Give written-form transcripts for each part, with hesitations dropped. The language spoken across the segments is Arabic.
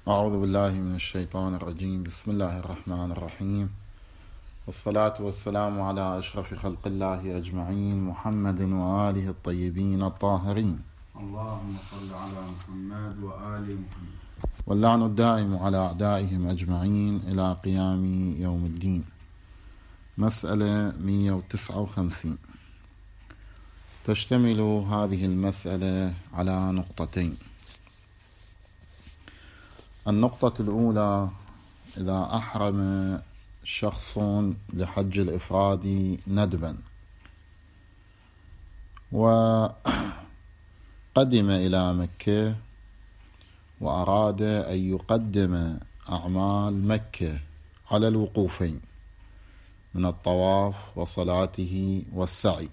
أعوذ بالله من الشيطان الرجيم. بسم الله الرحمن الرحيم، والصلاة والسلام على أشرف خلق الله أجمعين، محمد وآله الطيبين الطاهرين. اللهم صل على محمد وآل محمد. واللعن الدائم على أعدائهم أجمعين إلى قيام يوم الدين. مسألة 159 تشتمل هذه المسألة على نقطتين. النقطة الأولى: إذا أحرم شخص لحج الإفراد ندبا وقدم إلى مكة وأراد أن يقدم أعمال مكة على الوقوفين من الطواف وصلاته والسعي،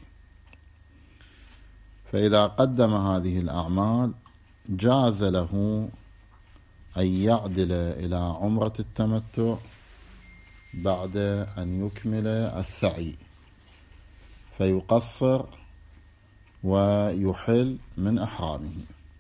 فإذا قدم هذه الأعمال جاز له أن يعدل إلى عمرة التمتع بعد أن يكمل السعي، فيقصر ويحل من إحرامه.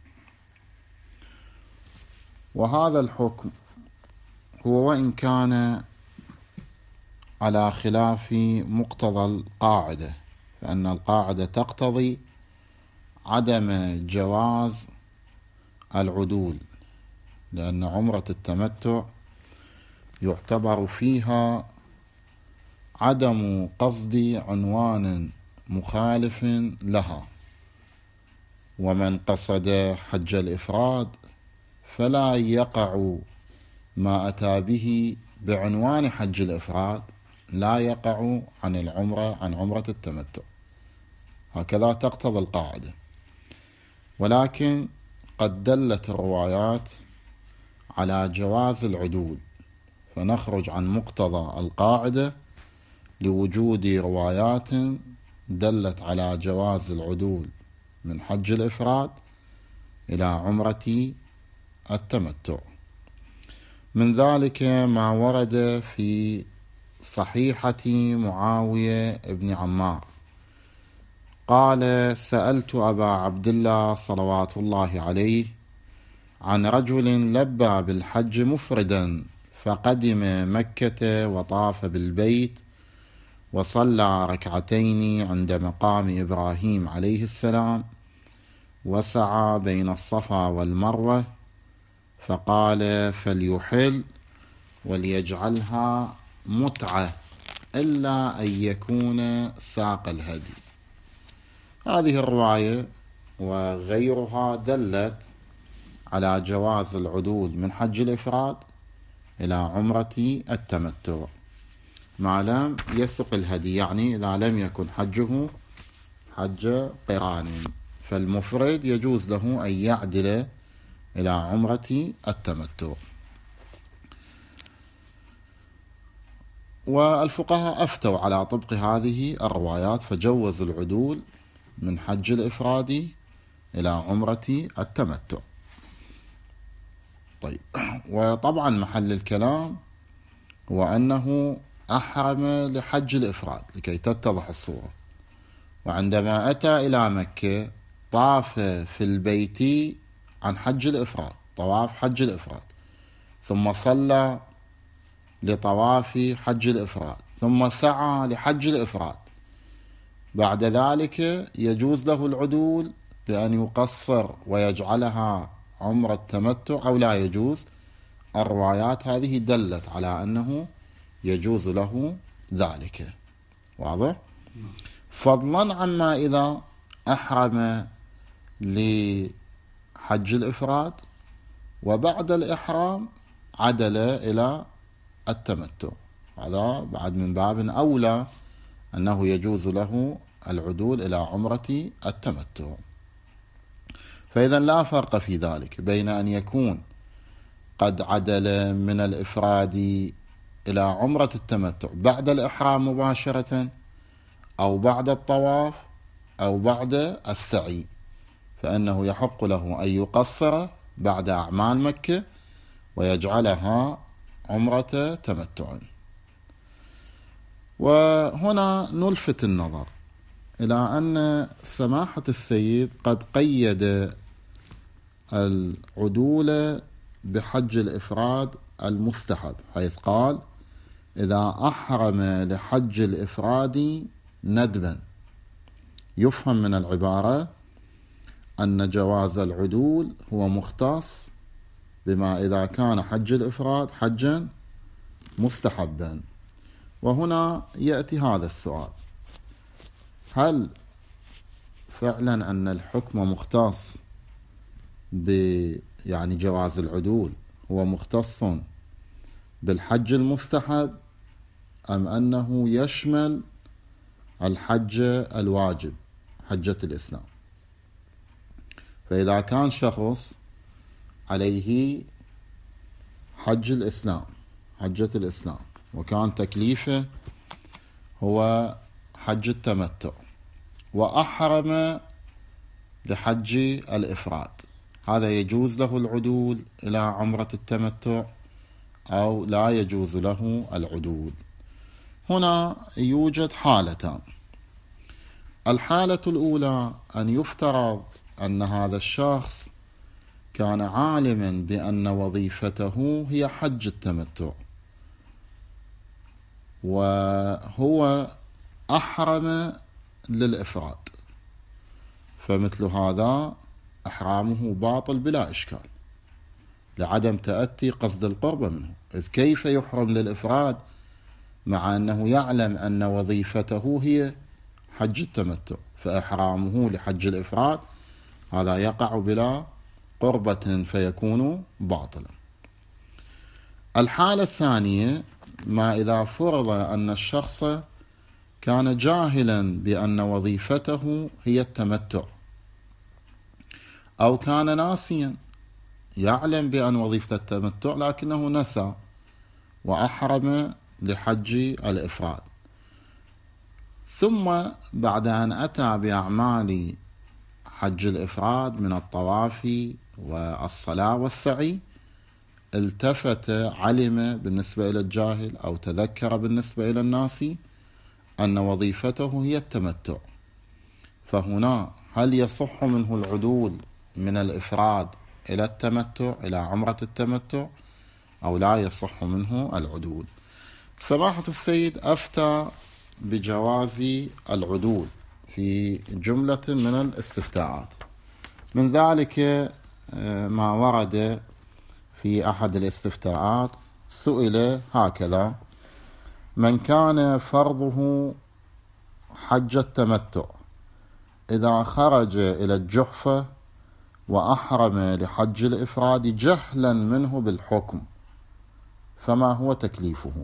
وهذا الحكم هو وإن كان على خلاف مقتضى القاعدة، فإن القاعدة تقتضي عدم جواز العدول، لأن عمرة التمتع يعتبر فيها عدم قصد عنوان مخالف لها، ومن قصد حج الإفراد فلا يقع ما أتى به بعنوان حج الإفراد لا يقع عن عمرة التمتع، هكذا تقتضي القاعدة. ولكن قد دلت الروايات على جواز العدول، فنخرج عن مقتضى القاعدة لوجود روايات دلت على جواز العدول من حج الإفراد إلى عمرة التمتع. من ذلك ما ورد في صحيحة معاوية بن عمار قال: سألت أبا عبد الله صلوات الله عليه عن رجل لبى بالحج مفردا فقدم مكة وطاف بالبيت وصلى ركعتين عند مقام إبراهيم عليه السلام وسعى بين الصفا والمروة، فقال: فليحل وليجعلها متعة إلا أن يكون ساق الهدي. هذه الرواية وغيرها دلت على جواز العدول من حج الإفراد إلى عمرة التمتع ما لم يسق الهدي، يعني إذا لم يكن حجه حج قران، فالمفرد يجوز له أن يعدل إلى عمرة التمتع. والفقهاء أفتوا على طبق هذه الروايات فجوز العدول من حج الإفراد إلى عمرة التمتع. طيب، وطبعا محل الكلام هو أنه أحرم لحج الإفراد لكي تتضح الصورة، وعندما أتى إلى مكة طاف في البيت عن حج الإفراد، طواف حج الإفراد، ثم صلى لطواف حج الإفراد، ثم سعى لحج الإفراد. بعد ذلك يجوز له العدول بأن يقصر ويجعلها عمرة التمتع أو لا يجوز. الروايات هذه دلت على أنه يجوز له ذلك، واضح؟ فضلا عما إذا أحرم لحج الإفراد وبعد الإحرام عدل إلى التمتع، هذا بعد من باب أولى أنه يجوز له العدول إلى عمرة التمتع. فإذا لا فرق في ذلك بين أن يكون قد عدل من الإفراد إلى عمرة التمتع بعد الإحرام مباشرة أو بعد الطواف أو بعد السعي، فإنه يحق له أن يقصر بعد أعمال مكة ويجعلها عمرة تمتع. وهنا نلفت النظر إلى أن سماحة السيد قد قيد العدول بحج الإفراد المستحب، حيث قال إذا أحرم لحج الإفراد ندبا. يفهم من العبارة أن جواز العدول هو مختص بما إذا كان حج الإفراد حجا مستحبا. وهنا يأتي هذا السؤال: هل فعلا أن الحكم مختص يعني جواز العدول هو مختص بالحج المستحب، أم أنه يشمل الحج الواجب حجة الإسلام؟ فإذا كان شخص عليه حج الإسلام حجة الإسلام وكان تكليفه هو حج التمتع وأحرم لحج الإفراد، هذا يجوز له العدول إلى عمرة التمتع أو لا يجوز له العدول؟ هنا يوجد حالتان. الحالة الأولى أن يفترض أن هذا الشخص كان عالما بأن وظيفته هي حج التمتع وهو أحرم للإفراد، فمثل هذا إحرامه باطل بلا إشكال لعدم تأتي قصد القرب منه. إذ كيف يحرم للإفراد مع أنه يعلم أن وظيفته هي حج التمتع؟ فإحرامه لحج الإفراد هذا يقع بلا قربة فيكون باطلا. الحالة الثانية ما إذا فرض أن الشخص كان جاهلا بأن وظيفته هي التمتع، أو كان ناسيا يعلم بأن وظيفة التمتع لكنه نسى وأحرم لحج الإفراد، ثم بعد أن أتى بأعمال حج الإفراد من الطواف والصلاة والسعي التفت علم بالنسبة إلى الجاهل أو تذكر بالنسبة إلى الناس أن وظيفته هي التمتع، فهنا هل يصح منه العدول من الإفراد إلى التمتع إلى عمرة التمتع أو لا يصح منه العدول؟ سماحة السيد أفتى بجواز العدول في جملة من الاستفتاءات، من ذلك ما ورد في أحد الاستفتاءات سئل هكذا: من كان فرضه حج التمتع إذا خرج إلى الجحفة وأحرم لحج الإفراد جهلا منه بالحكم فما هو تكليفه؟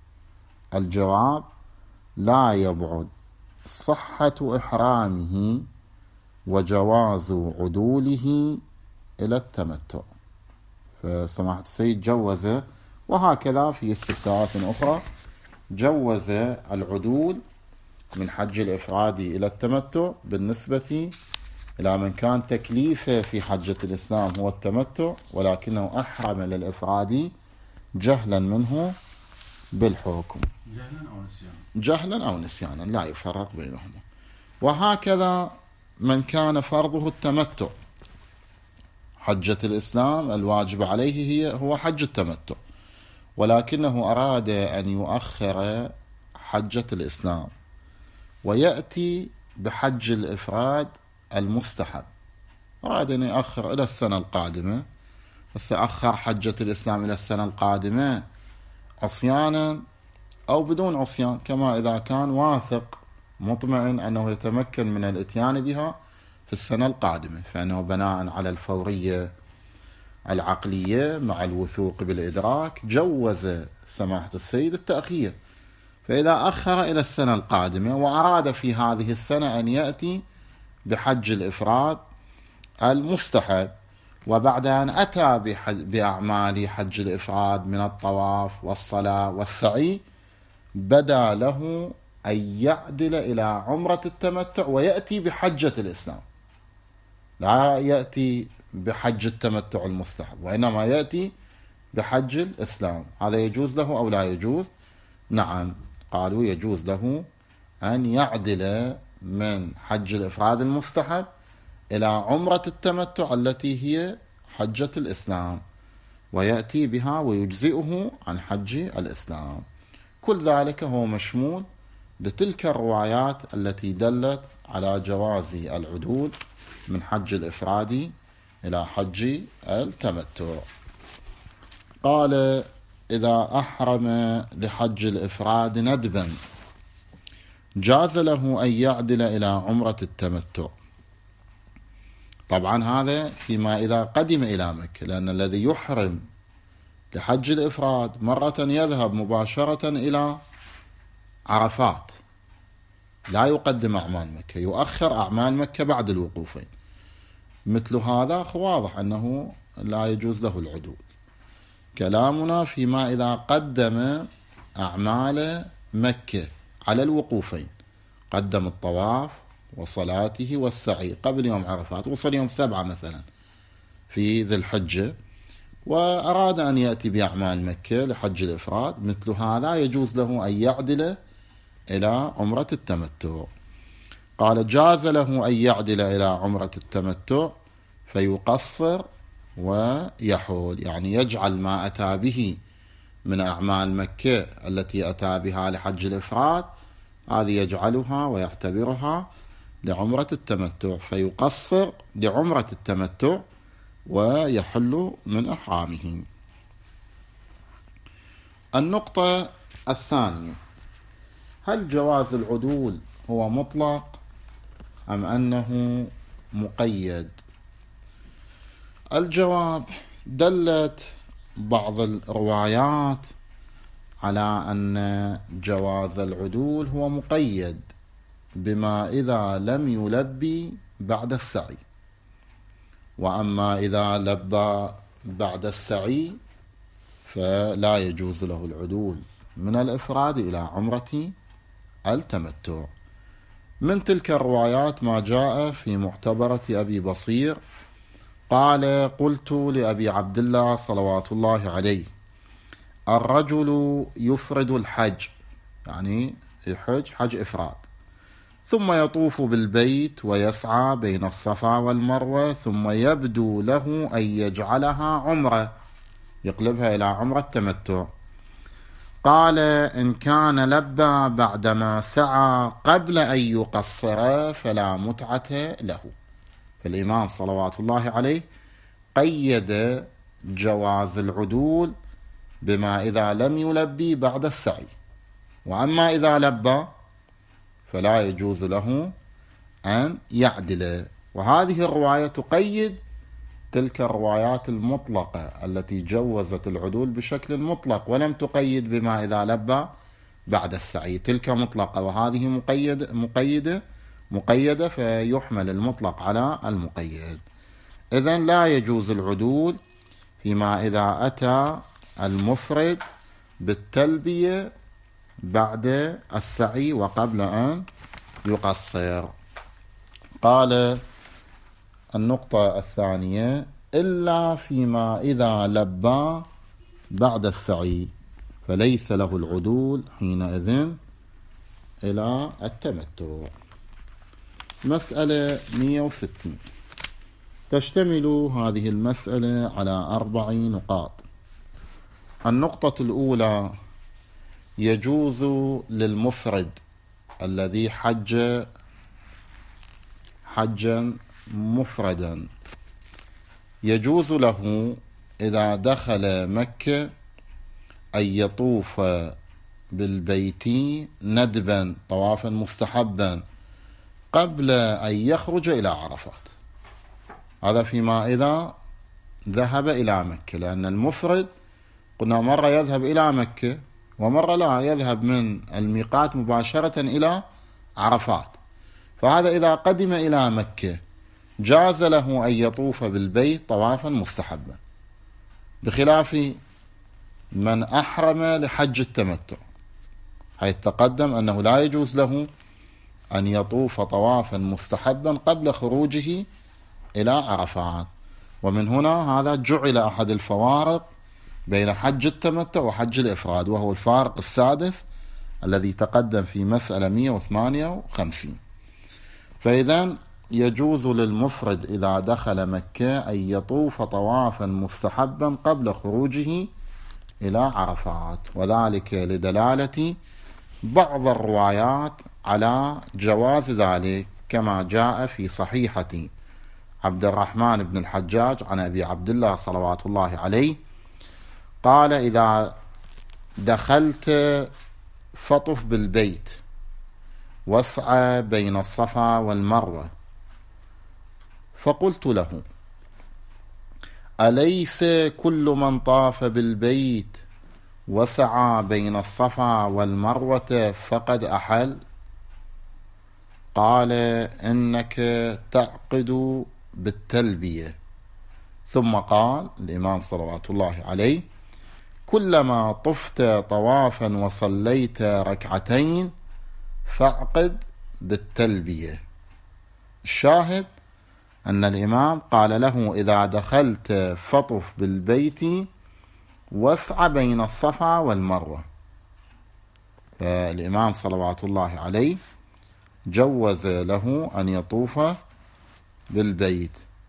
الجواب: لا يبعد صحة إحرامه وجواز عدوله إلى التمتع. فسماحة السيد جوز، وهكذا في استفتاءات أخرى جوز العدول من حج الإفراد إلى التمتع بالنسبة إلى من كان تكليفه في حجة الإسلام هو التمتع ولكنه أحرم للإفراد جهلا منه بالحكم، جهلا أو نسيانا لا يفرق بينهما. وهكذا من كان فرضه التمتع حجة الإسلام الواجب عليه هو حج التمتع ولكنه أراد أن يؤخر حجة الإسلام ويأتي بحج الإفراد المستحب، أراد أن يؤخر إلى السنة القادمة، فسأخر حجة الإسلام إلى السنة القادمة عصيانا أو بدون عصيان، كما إذا كان واثق مطمئن أنه يتمكن من الإتيان بها في السنة القادمة، فإنه بناء على الفورية العقلية مع الوثوق بالإدراك جوز سماحة السيد التأخير. فإذا أخر إلى السنة القادمة وأراد في هذه السنة أن يأتي بحج الإفراد المستحب وبعد أن أتى بأعمال حج الإفراد من الطواف والصلاة والسعي بدا له أن يعدل إلى عمرة التمتع ويأتي بحجة الإسلام، لا يأتي بحج التمتع المستحب وإنما يأتي بحج الإسلام. هذا يجوز له أو لا يجوز؟ نعم، قالوا يجوز له أن يعدل من حج الإفراد المستحب إلى عمرة التمتع التي هي حجة الإسلام، ويأتي بها ويجزئه عن حج الإسلام. كل ذلك هو مشمول لتلك الروايات التي دلت على جواز العدول من حج الإفراد إلى حج التمتع. قال: إذا أحرم لحج الإفراد ندبا جاز له أن يعدل إلى عمرة التمتع. طبعا هذا فيما إذا قدم إلى مكة، لأن الذي يحرم لحج الإفراد مرة يذهب مباشرة إلى عرفات، لا يقدم أعمال مكة، يؤخر أعمال مكة بعد الوقوفين. مثل هذا واضح أنه لا يجوز له العدول. كلامنا فيما إذا قدم أعمال مكة على الوقوفين، قدم الطواف وصلاته والسعي قبل يوم عرفات، وصل يوم 7 مثلا في ذي الحجة، وأراد أن يأتي بأعمال مكة لحج الإفراد، مثل هذا يجوز له أن يعدل إلى عمرة التمتع. قال: جاز له أن يعدل إلى عمرة التمتع فيقصر ويحول، يعني يجعل ما أتى به من أعمال مكة التي أتى بها لحج الإفراد، هذه يجعلها ويعتبرها لعمرة التمتع، فيقصر لعمرة التمتع ويحل من إحرامه. النقطة الثانية: هل جواز العدول هو مطلق أم أنه مقيد؟ الجواب: دلت بعض الروايات على أن جواز العدول هو مقيد بما إذا لم يلبي بعد السعي، وأما إذا لبى بعد السعي فلا يجوز له العدول من الإفراد إلى عمرة التمتع. من تلك الروايات ما جاء في معتبرة أبي بصير قال: قلت لأبي عبد الله صلوات الله عليه: الرجل يفرد الحج، يعني يحج حج إفراد، ثم يطوف بالبيت ويسعى بين الصفا والمروة، ثم يبدو له أن يجعلها عمرة، يقلبها إلى عمرة التمتع. قال: إن كان لبى بعدما سعى قبل أن يقصر فلا متعة له. فالإمام صلوات الله عليه قيد جواز العدول بما إذا لم يلبي بعد السعي، وأما إذا لبى فلا يجوز له أن يعدل. وهذه الرواية تقيد تلك الروايات المطلقة التي جوزت العدول بشكل مطلق ولم تقيد بما إذا لبى بعد السعي. تلك مطلقة وهذه مقيدة، فيحمل المطلق على المقيد. إذن لا يجوز العدول فيما إذا أتى المفرد بالتلبية بعد السعي وقبل أن يقصر. قال: النقطة الثانية: إلا فيما إذا لبى بعد السعي فليس له العدول حينئذ إلى التمتع. مسألة 160 تشتمل هذه المسألة على 4 نقاط. النقطة الأولى: يجوز للمفرد الذي حج حجا مفردا، يجوز له إذا دخل مكة أن يطوف بالبيت ندبا، طوافا مستحبا، قبل أن يخرج إلى عرفات. هذا فيما إذا ذهب إلى مكة، لأن المفرد قلنا مرة يذهب إلى مكة ومرة لا، يذهب من الميقات مباشرة إلى عرفات. فهذا إذا قدم إلى مكة جاز له أن يطوف بالبيت طوافا مستحبا، بخلاف من أحرم لحج التمتع، حيث تقدم أنه لا يجوز له أن يطوف طوافا مستحبا قبل خروجه إلى عرفات. ومن هنا هذا جعل أحد الفوارق بين حج التمتع وحج الإفراد، وهو الفارق السادس الذي تقدم في مسألة 158. فإذا يجوز للمفرد إذا دخل مكة أن يطوف طوافا مستحبا قبل خروجه إلى عرفات، وذلك لدلالة بعض الروايات على جواز ذلك، كما جاء في صحيحة عبد الرحمن بن الحجاج عن أبي عبد الله صلوات الله عليه قال: إذا دخلت فطف بالبيت واسعى بين الصفا والمروة، فقلت له: أليس كل من طاف بالبيت وسعى بين الصفا والمروة فقد أحل؟ قال: إنك تعقد بالتلبية. ثم قال الإمام صلوات الله عليه: كلما طفت طوافا وصليت ركعتين فاعقد بالتلبية. الشاهد أن الإمام قال له: إذا دخلت فطف بالبيت واسعى بين الصفا والمروة. فالإمام صلوات الله عليه جوز له أن يطوف بالبيت.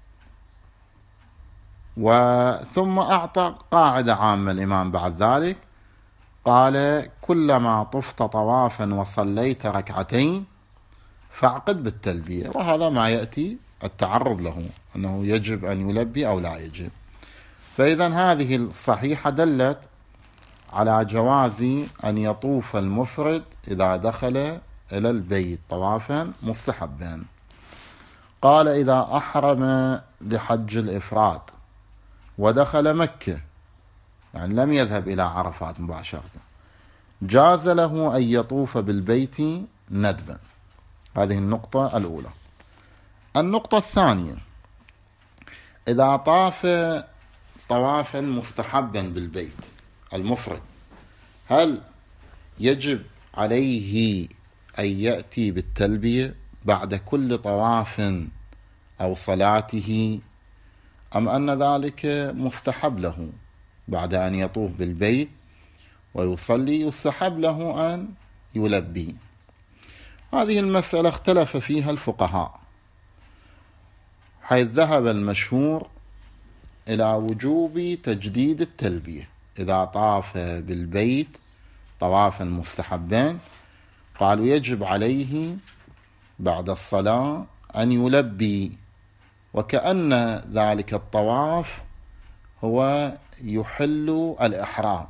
ثم أعطى قاعدة عامة الإمام بعد ذلك، قال: كلما طفت طوافا وصليت ركعتين فاعقد بالتلبية. وهذا ما يأتي التعرض له، أنه يجب أن يلبي أو لا يجب. فإذا هذه الصحيحة دلت على جواز أن يطوف المفرد إذا دخل إلى البيت طوافا مستحبا. قال: إذا أحرم بحج الإفراد ودخل مكة، يعني لم يذهب إلى عرفات مباشرة، جاز له أن يطوف بالبيت ندبا. هذه النقطة الأولى. النقطة الثانية: إذا طاف طوافا مستحبا بالبيت المفرد، هل يجب عليه أن يأتي بالتلبية بعد كل طواف أو صلاته، أم أن ذلك مستحب له بعد أن يطوف بالبيت ويصلي يستحب له أن يلبي؟ هذه المسألة اختلف فيها الفقهاء، حيث ذهب المشهور إلى وجوب تجديد التلبية إذا طاف بالبيت طوافا مستحبا. قالوا يجب عليه بعد الصلاة أن يلبي، وكأن ذلك الطواف هو يحل الإحرام.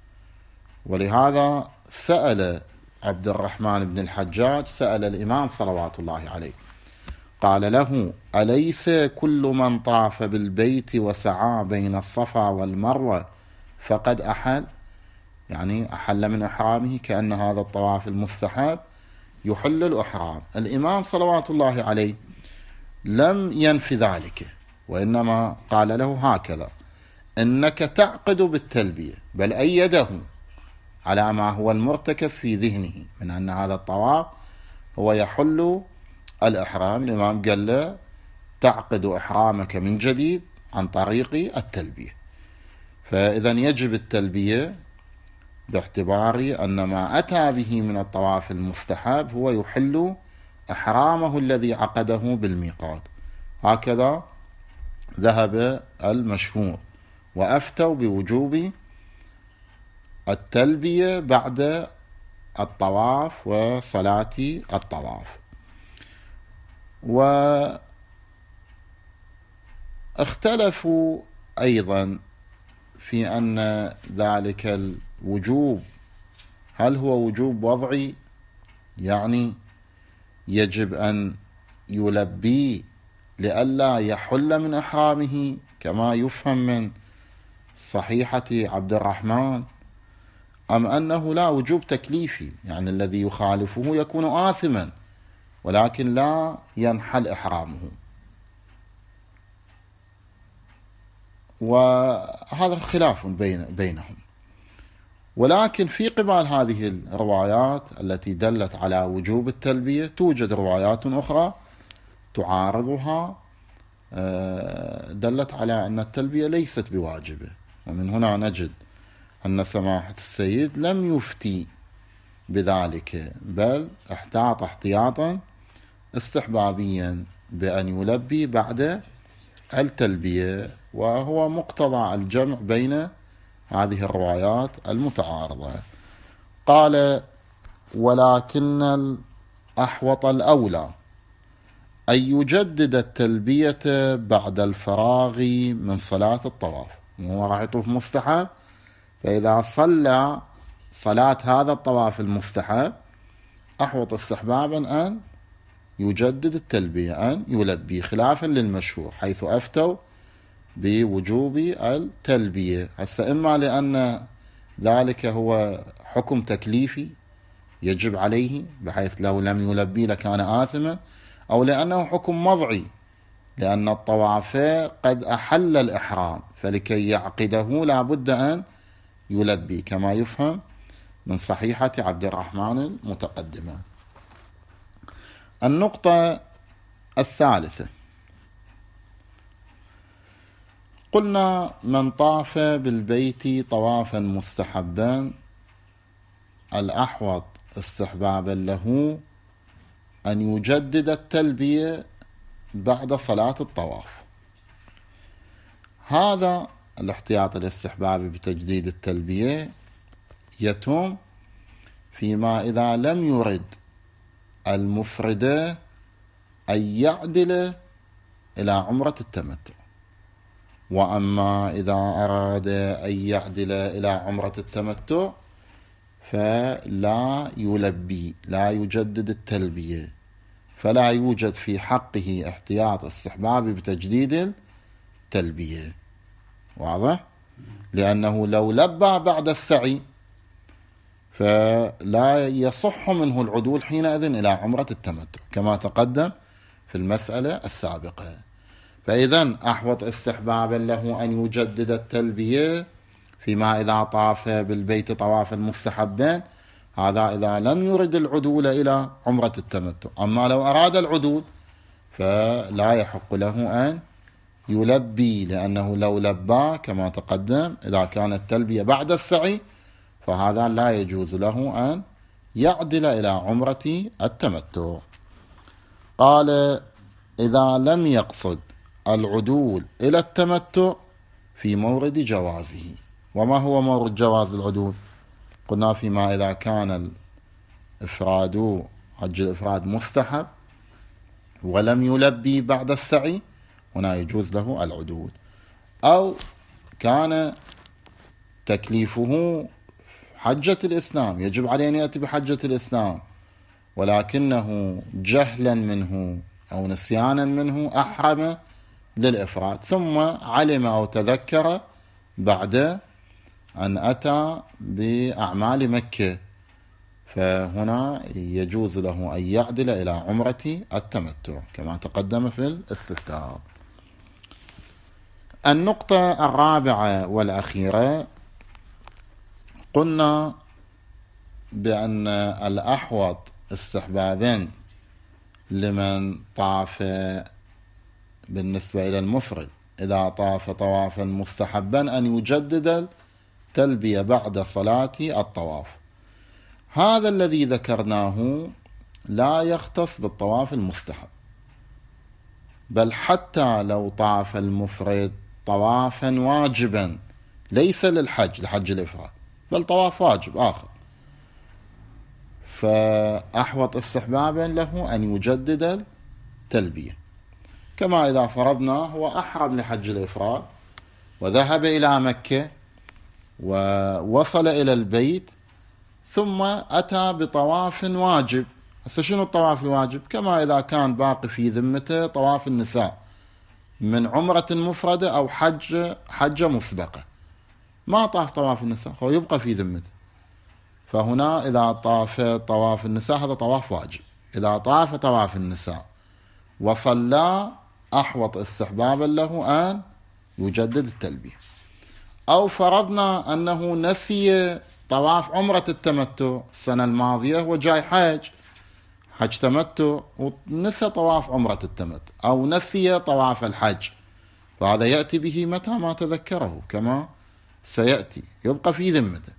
ولهذا سأل عبد الرحمن بن الحجاج، سأل الإمام صلوات الله عليه، قال له: أليس كل من طاف بالبيت وسعى بين الصفا والمروة فقد أحل؟ يعني أحل من إحرامه، كأن هذا الطواف المستحب يحل الإحرام. الإمام صلوات الله عليه لم ينفي ذلك، وإنما قال له هكذا: إنك تعقد بالتلبية، بل أيده على ما هو المرتكز في ذهنه من أن هذا الطواف هو يحل الإحرام. الإمام قال له: تعقد إحرامك من جديد عن طريق التلبية. فإذا يجب التلبية باعتبار أن ما أتى به من الطواف المستحب هو يحل إحرامه الذي عقده بالميقات. هكذا ذهب المشهور، وأفتوا بوجوب التلبية بعد الطواف وصلاة الطواف. واختلفوا أيضا في أن ذلك الوجوب هل هو وجوب وضعي، يعني يجب أن يلبي لئلا يحل من إحرامه كما يفهم من صحيحة عبد الرحمن، أم أنه لا وجوب تكليفي، يعني الذي يخالفه يكون آثما ولكن لا ينحل إحرامه. وهذا خلاف بينهم. ولكن في قبال هذه الروايات التي دلت على وجوب التلبية توجد روايات أخرى تعارضها دلت على أن التلبية ليست بواجبة. ومن هنا نجد أن سماحة السيد لم يفتي بذلك، بل احتاط احتياطا استحبابيا بأن يلبي بعد التلبية، وهو مقتضى الجمع بين هذه الروايات المتعارضة. قال: ولكن الأحوط الأولى أن يجدد التلبية بعد الفراغ من صلاة الطواف. هو راح يطوف مستحب، فإذا صلى صلاة هذا الطواف المستحب أحوط استحبابا أن يجدد التلبية، أن يلبي، خلافا للمشهور حيث أفتوا بوجوب التلبية. هسه إما لأن ذلك هو حكم تكليفي يجب عليه بحيث لو لم يلبي لكان آثما، أو لأنه حكم وضعي لأن الطواف قد أحل الإحرام، فلكي يعقده لا بد أن يلبي، كما يفهم من صحيحة عبد الرحمن المتقدمة. النقطة الثالثة: قلنا من طاف بالبيت طوافا مستحبا الأحوط استحبابا له أن يجدد التلبية بعد صلاة الطواف. هذا الاحتياط الاستحبابي بتجديد التلبية يتم فيما إذا لم يرد المفرد أن يعدل إلى عمرة التمتع. وأما إذا أراد أن يعدل إلى عمرة التمتع فلا يلبي، لا يجدد التلبية، فلا يوجد في حقه احتياط استحبابي بتجديد التلبية. واضح؟ لأنه لو لبى بعد السعي فلا يصح منه العدول حينئذ إلى عمرة التمتع كما تقدم في المسألة السابقة. فإذن أحوط استحبابا له أن يجدد التلبية فيما إذا طاف بالبيت طوافا مستحبا، هذا إذا لم يرد العدول إلى عمرة التمتع. أما لو أراد العدول فلا يحق له أن يلبي، لأنه لو لبى كما تقدم إذا كانت التلبية بعد السعي فهذا لا يجوز له أن يعدل إلى عمرة التمتع. قال: إذا لم يقصد العدول إلى التمتع في مورد جوازه. وما هو مورد جواز العدول؟ قلنا فيما إذا كان الإفراد حج الإفراد مستحب ولم يلبي بعد السعي هنا يجوز له العدول، أو كان تكليفه حجة الإسلام يجب عليه أن يأتي بحجة الإسلام ولكنه جهلا منه أو نسيانا منه أحرم للإفراد، ثم علم أو تذكر بعد أن أتى بأعمال مكة، فهنا يجوز له أن يعدل إلى عمرة التمتع كما تقدم في الاستفتاء. النقطة الرابعة والأخيرة: قلنا بأن الأحوط استحبابا لمن طاف بالنسبة إلى المفرد إذا طاف طوافا مستحبا أن يجدد التلبية بعد صلاة الطواف. هذا الذي ذكرناه لا يختص بالطواف المستحب، بل حتى لو طاف المفرد طوافا واجبا ليس لحج الإفراد بل طواف واجب آخر، فأحوط استحبابا له أن يجدد التلبية. كما إذا فرضنا هو أحرم لحج الإفراد وذهب إلى مكة ووصل إلى البيت ثم أتى بطواف واجب. هسه شنو الطواف الواجب؟ كما إذا كان باقي في ذمته طواف النساء من عمرة مفردة أو حجة مسبقة، ما طاف طواف النساء هو يبقى في ذمته، فهنا إذا طاف طواف النساء هذا طواف واجب. إذا طاف طواف النساء وصلى أحوط استحبابا له أن يجدد التلبية. أو فرضنا أنه نسي طواف عمرة التمتع السنة الماضية وجاي حج تمتع ونسى طواف عمرة التمتع، أو نسي طواف الحج، فهذا يأتي به متى ما تذكره كما سيأتي، يبقى في ذمته.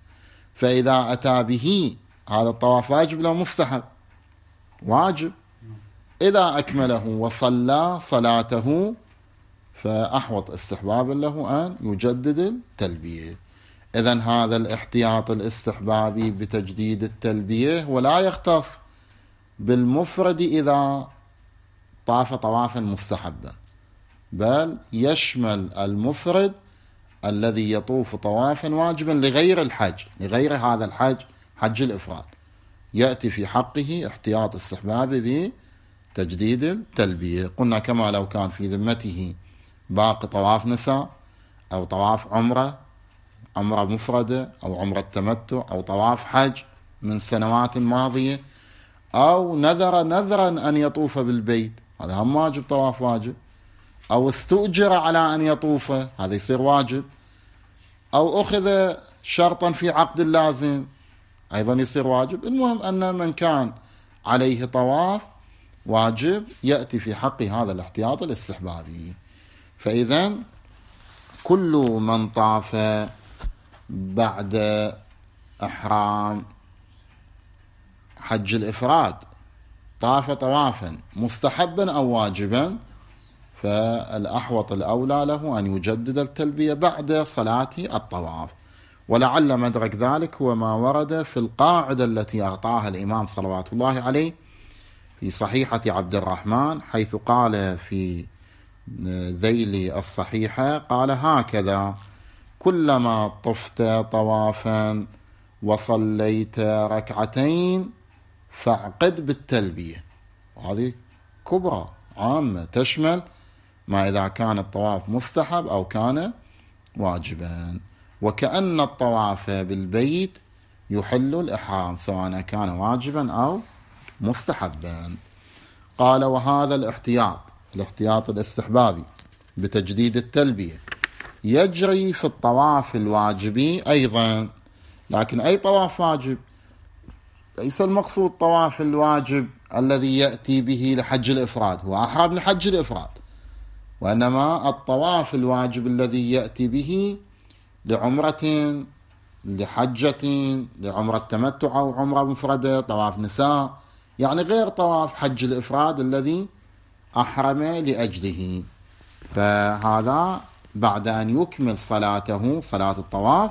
فإذا أتى به هذا الطواف واجب له مستحب؟ واجب. إذا أكمله وصلى صلاته فأحوط استحباب له أن يجدد التلبية. إذن هذا الاحتياط الاستحبابي بتجديد التلبية ولا يختص بالمفرد إذا طاف طوافا مستحبا، بل يشمل المفرد الذي يطوف طوافا واجبا لغير الحج، لغير هذا الحج، حج الإفراد، يأتي في حقه احتياط استحبابي بتجديد التلبية. قلنا كما لو كان في ذمته باقي طواف نساء أو طواف عمرة مفردة أو عمرة تمتع أو طواف حج من سنوات ماضية، أو نذرا أن يطوف بالبيت، هذا هم واجب، طواف واجب، أو استؤجر على أن يطوف، هذا يصير واجب، أو أخذ شرطا في عقد اللازم أيضا يصير واجب. المهم أن من كان عليه طواف واجب يأتي في حق هذا الاحتياط الاستحبابي. فإذا كل من طاف بعد إحرام حج الإفراد طاف طوافا مستحبا أو واجبا فالأحوط الأولى له أن يجدد التلبية بعد صلاة الطواف. ولعل مدرك ذلك هو ما ورد في القاعدة التي أعطاها الإمام صلوات الله عليه في صحيحة عبد الرحمن، حيث قال في ذيل الصحيحة قال هكذا: كلما طفت طوافا وصليت ركعتين فاعقد بالتلبية. وهذه كبرى عامة تشمل ما إذا كان الطواف مستحب أو كان واجبا، وكأن الطواف بالبيت يحل الإحرام سواء كان واجبا أو مستحبا. قال: وهذا الاحتياط الاستحبابي بتجديد التلبية يجري في الطواف الواجبي أيضا. لكن أي طواف واجب؟ ليس المقصود طواف الواجب الذي يأتي به لحج الإفراد، هو أحرم لحج الإفراد، وإنما الطواف الواجب الذي يأتي به لعمرة، لحجة، لعمرة تمتع أو عمرة مفردة، طواف نساء، يعني غير طواف حج الإفراد الذي أحرم لأجله. فهذا بعد أن يكمل صلاته، صلاة الطواف،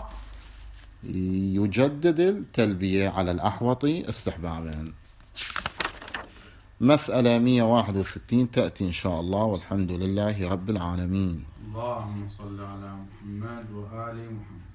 يجدد التلبية على الأحوط استحبابا. مسألة 161 تأتي إن شاء الله، والحمد لله رب العالمين. اللهم صل على محمد وآل محمد.